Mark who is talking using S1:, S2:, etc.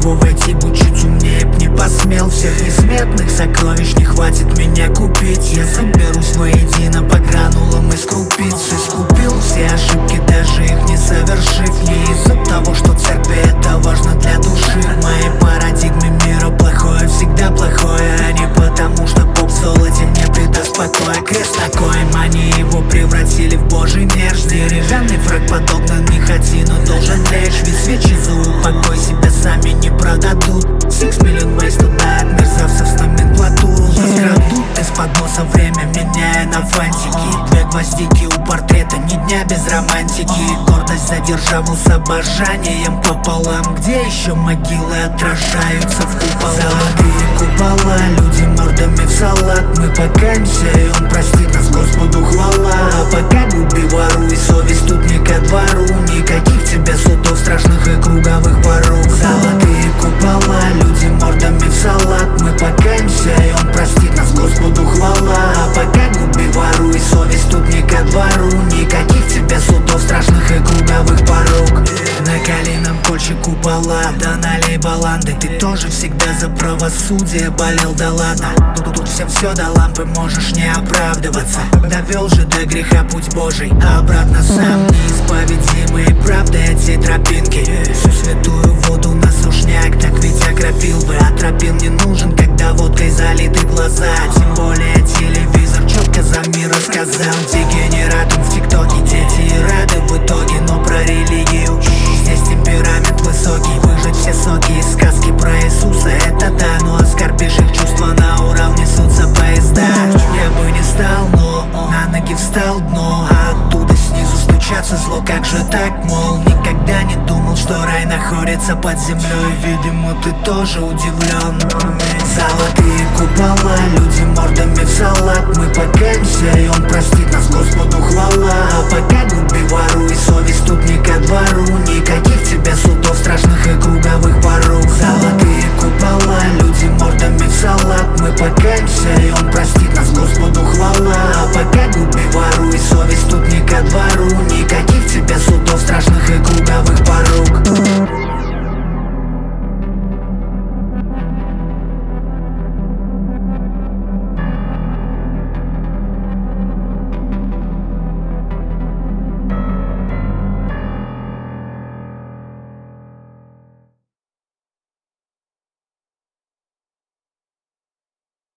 S1: него войти, будь чуть умнее б не посмел. Всех несметных сокровищ не хватит меня купить. Я соберусь воедино по гранулам из крупиц. Искупил все ошибки, даже их не совершив. Не из-за того, что церкви это важно для души. В моей парадигме мира плохое всегда плохое, а не потому, что поп в золоте мне придаст покоя. Крест на коем они его превратили в божий мерч. Деревянный фраг подогнан не хоти, но должен лечь. Ведь свечи за упокой себя сами не продадут. 6 million ways to die от мерзавцев с номенклатуру. Раскрадут из-под носа время, меняя на фантики. Две гвоздики у портрета, ни дня без романтики. Гордость за державу с обожанием пополам. Где еще могилы отражаются в куполах? Золотые купола, люди мордами в салат. Мы покаемся, и он простит нас, Господу хвала. А пока губи воруй, совесть тут не ко двору. Никаких тебе судов страшных и круговых порог. Золотые купола, люди мордами в салат. Мы покаемся, и он простит нас, Господу хвала. А пока губи воруй, совесть тут не ко двору. Никаких тебе судов страшных и круговых порог. Накали нам кольче купола, да налей баланды. Ты тоже всегда за правосудие болел, да ладно. Тут всем все до лампы, можешь не оправдываться. Довел же до греха путь Божий, а обратно сам неисповедимый правдой от всей тропинки. Всю святую воду на сушняк, так ведь окропил бы. А тропил не нужен, когда водкой залиты глаза. Тем более телевизор четко за мир рассказал. Дегенератам в тиктоке дети рады в итоге, но про религию здесь темперамент высокий. Выжать все соки из сказки про Иисуса, это да. Но оскорбишь их чувства, на Урал несутся поезда. Я бы не стал, но на ноги встал дно, а оттуда снизу стучаться зло. Как же так, мол, никогда не думал, что рай находится под землей. Видимо, ты тоже удивлен. Золотые купола, люди мордами в салат. Мы покаемся, и он простит нас, Господу хвала. А пока губи воруй, совесть тут не ко двору. Никаких